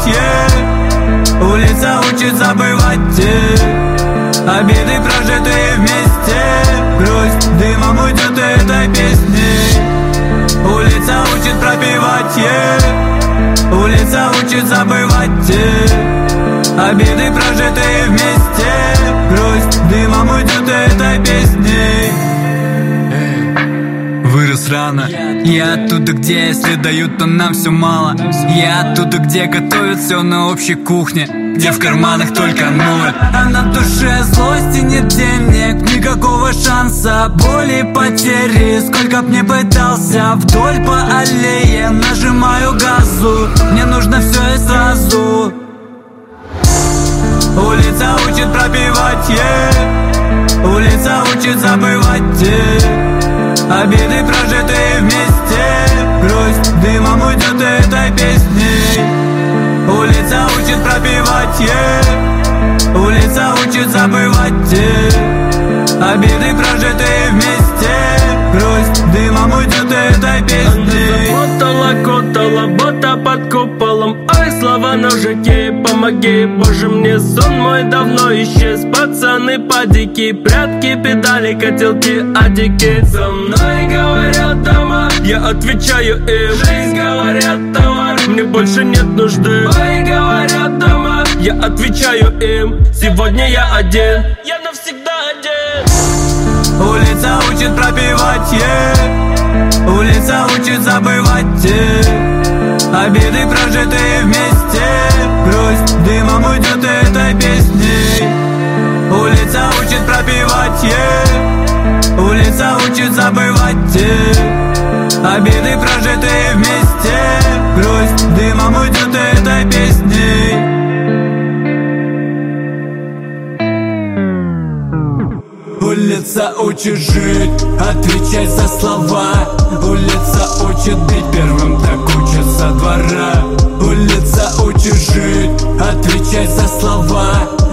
Улица учит забывать обиды, прожитые вместе. Грусть дымом уйдет этой песней. Улица учит пропевать улица учит забывать обиды, прожитые вместе. Грусть дымом уйдет этой песней. Вырос рано. Я оттуда, где если дают, то нам все мало. Я оттуда, где готовят все на общей кухне, где в карманах только ноль, а на душе злости нет денег, никакого шанса, боли, потери. Сколько б не пытался, вдоль по аллее нажимаю газу. Мне нужно все и сразу. Улица учит пропевать улица учит забывать обиды, прожитые вместе. Грусть дымом уйдет этой песней. Улица учит пропевать улица учит забывать обиды, прожитые вместе. Грусть дымом уйдет этой песней. Она замотала, бота под куполом. Ой, слова на жаке, помоги, боже, мне сон мой давно исчез. Пацаны по-дики, прятки, педали, котелки, адики. Со мной говорят дома, я отвечаю им. Жизнь, говорят, товар, мне больше нет нужды. Ой, говорят дома, я отвечаю им. Сегодня я один, я навсегда один. Улица учит пропевать улица учит забывать обиды, прожитые вместе. Грусть дымом уйдет этой песней. Улица учит пропевать улица учит забывать обиды, прожитые вместе. Грусть дымом уйдет этой песней. Улица учит жить, отвечать за слова. Улица учит бить первым, так учат со двора. Улица учит жить, отвечать за слова.